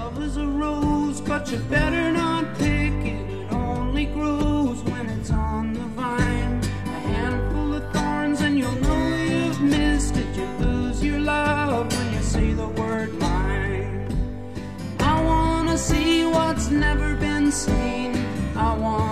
Love is a rose, but you better not pick it. It only grows when it's on the vine. A handful of thorns and you'll know you've missed it. You lose your love when you say the word mine. I wanna see what's never been seen. I want